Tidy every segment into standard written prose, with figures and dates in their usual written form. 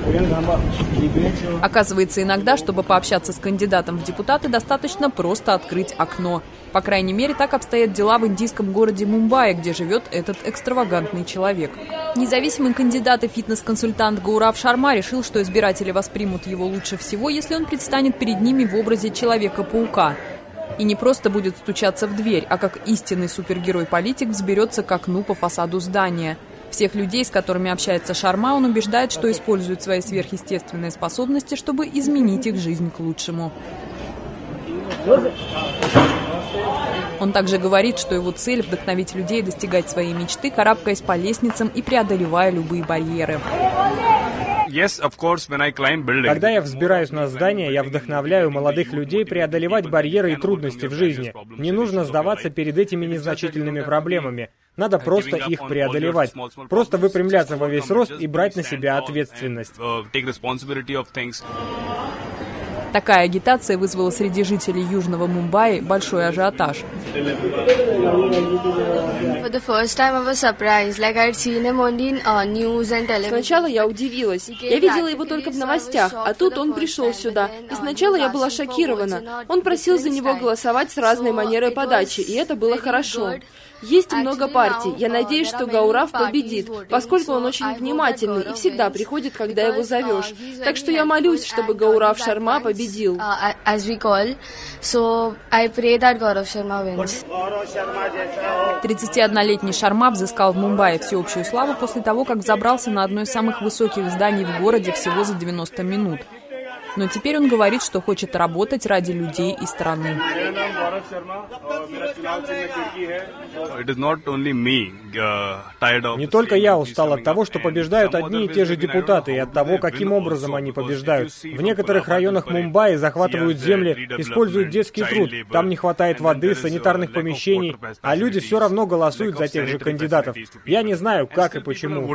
Оказывается, иногда, чтобы пообщаться с кандидатом в депутаты, достаточно просто открыть окно. По крайней мере, так обстоят дела в индийском городе Мумбаи, где живет этот экстравагантный человек. Независимый кандидат и фитнес-консультант Гаурав Шарма решил, что избиратели воспримут его лучше всего, если он предстанет перед ними в образе Человека-паука. И не просто будет стучаться в дверь, а как истинный супергерой-политик взберется к окну по фасаду здания. Всех людей, с которыми общается Шарма, он убеждает, что использует свои сверхъестественные способности, чтобы изменить их жизнь к лучшему. Он также говорит, что его цель – вдохновить людей достигать своей мечты, карабкаясь по лестницам и преодолевая любые барьеры. Когда я взбираюсь на здание, я вдохновляю молодых людей преодолевать барьеры и трудности в жизни. Не нужно сдаваться перед этими незначительными проблемами. Надо просто их преодолевать. Просто выпрямляться во весь рост и брать на себя ответственность. Такая агитация вызвала среди жителей Южного Мумбаи большой ажиотаж. Сначала я удивилась. Я видела его только в новостях, а тут он пришел сюда. И сначала я была шокирована. Он просил за него голосовать с разной манерой подачи, и это было хорошо. Есть много партий. Я надеюсь, что Гаурав победит, поскольку он очень внимательный и всегда приходит, когда его зовешь. Так что я молюсь, чтобы Гаурав Шарма победил. 31-летний Шарма взыскал в Мумбаи всеобщую славу после того, как взобрался на одно из самых высоких зданий в городе всего за 90 минут. Но теперь он говорит, что хочет работать ради людей и страны. Не только я устал от того, что побеждают одни и те же депутаты, и от того, каким образом они побеждают. В некоторых районах Мумбаи захватывают земли, используют детский труд, там не хватает воды, санитарных помещений, а люди все равно голосуют за тех же кандидатов. Я не знаю, как и почему.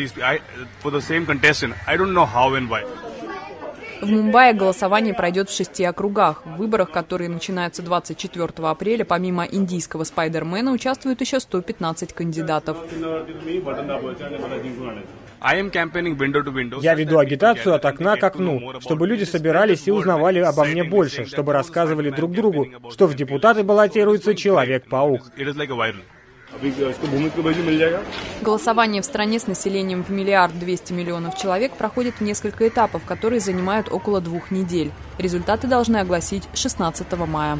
В Мумбаи голосование пройдет в 6 округах. В выборах, которые начинаются 24 апреля, помимо индийского Спайдермена, участвуют еще 115 кандидатов. Я веду агитацию от окна к окну, чтобы люди собирались и узнавали обо мне больше, чтобы рассказывали друг другу, что в депутаты баллотируется Человек-паук. Голосование в стране с населением в 1 200 000 000 человек проходит в несколько этапов, которые занимают около 2 недель. Результаты должны огласить 16 мая.